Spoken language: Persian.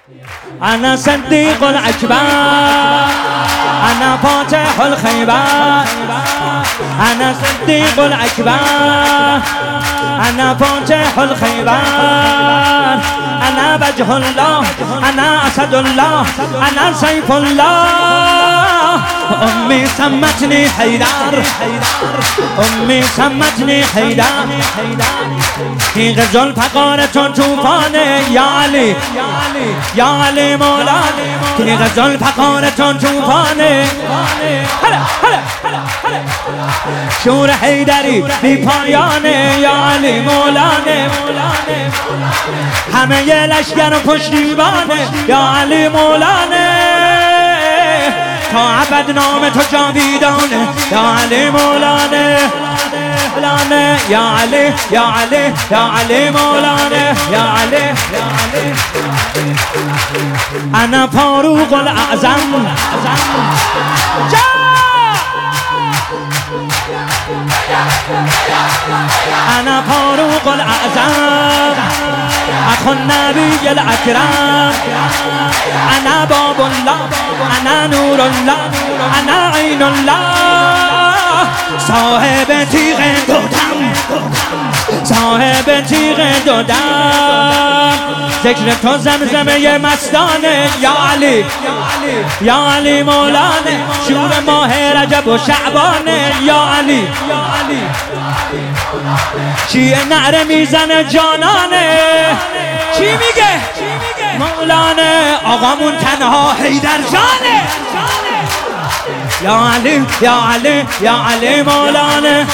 أنا صديق الأكبر، أنا فاتح الخيبر، أنا صديق الأكبر، أنا فاتح الخيبر، أنا وجه الله، أنا أسد الله، أنا سيف الله. أمي سمتني حيدر، أمي سمتني حيدر، تیغ ذوالفقار تو توفانه یا علی، یا علی مولانا. تیغ ذوالفقار تو توفانه، شور حیدری بی پایانه یا علی مولانا. همه یه لشگر و پشتیبانه یا علی مولانا. تا ابد نام تو جاویدانه یا علی مولانا. یا علی یا علی یا علی مولانا یا علی. انا فاروق الاعظم، انا فاروق الاعظم، اخو النبی الاکرم. انا باب الله، انا نور الله، انا عین الله. صاحب تیغ دودم، صاحب تیغ دودم. ذکر تو زمزمه مستانه یا علی، یا علی مولانا. شور ماه رجب و شعبانه یا علی. چیه نعره میزنه جانانه؟ چی میگه؟ مولانا آقامون تنها حیدر جانه. یا علی یا علی یا علی مولانا.